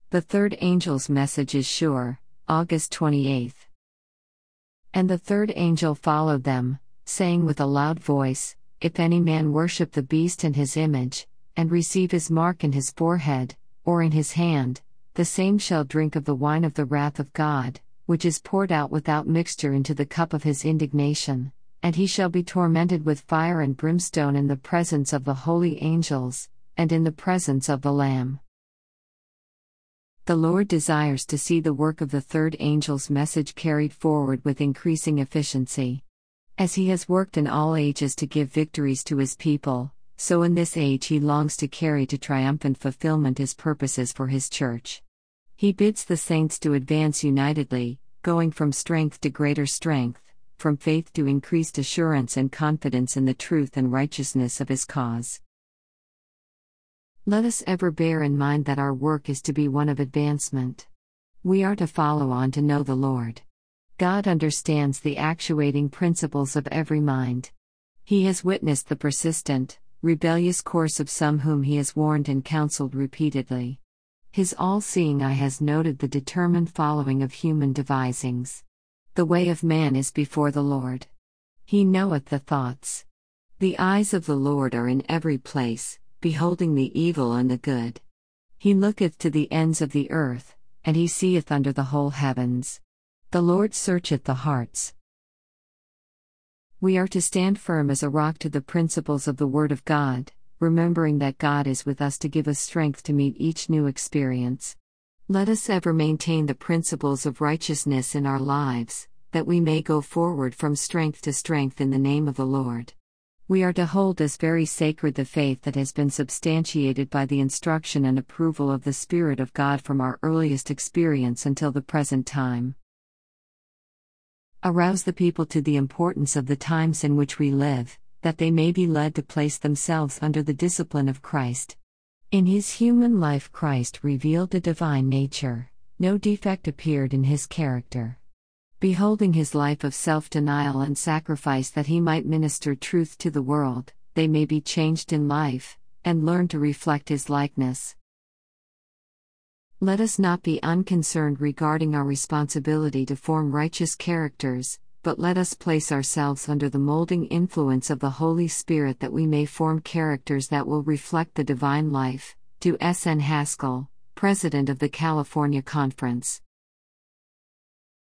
The third angel's message is sure, August 28. And the third angel followed them, saying with a loud voice, If any man worship the beast and his image, and receive his mark in his forehead, or in his hand, the same shall drink of the wine of the wrath of God, which is poured out without mixture into the cup of his indignation, and he shall be tormented with fire and brimstone in the presence of the holy angels, and in the presence of the Lamb. The Lord desires to see the work of the third angel's message carried forward with increasing efficiency. As he has worked in all ages to give victories to his people, so in this age he longs to carry to triumphant fulfillment his purposes for his church. He bids the saints to advance unitedly, going from strength to greater strength, from faith to increased assurance and confidence in the truth and righteousness of his cause. Let us ever bear in mind that our work is to be one of advancement. We are to follow on to know the Lord. God understands the actuating principles of every mind. He has witnessed the persistent, rebellious course of some whom he has warned and counseled repeatedly. His all-seeing eye has noted the determined following of human devisings. The way of man is before the Lord. He knoweth the thoughts. The eyes of the Lord are in every place, beholding the evil and the good. He looketh to the ends of the earth, and he seeth under the whole heavens. The Lord searcheth the hearts. We are to stand firm as a rock to the principles of the Word of God, remembering that God is with us to give us strength to meet each new experience. Let us ever maintain the principles of righteousness in our lives, that we may go forward from strength to strength in the name of the Lord. We are to hold as very sacred the faith that has been substantiated by the instruction and approval of the Spirit of God from our earliest experience until the present time. Arouse the people to the importance of the times in which we live, that they may be led to place themselves under the discipline of Christ. In his human life, Christ revealed a divine nature. No defect appeared in his character. Beholding his life of self-denial and sacrifice that he might minister truth to the world, they may be changed in life, and learn to reflect his likeness. Let us not be unconcerned regarding our responsibility to form righteous characters, but let us place ourselves under the molding influence of the Holy Spirit that we may form characters that will reflect the divine life. To S. N. Haskell, President of the California Conference.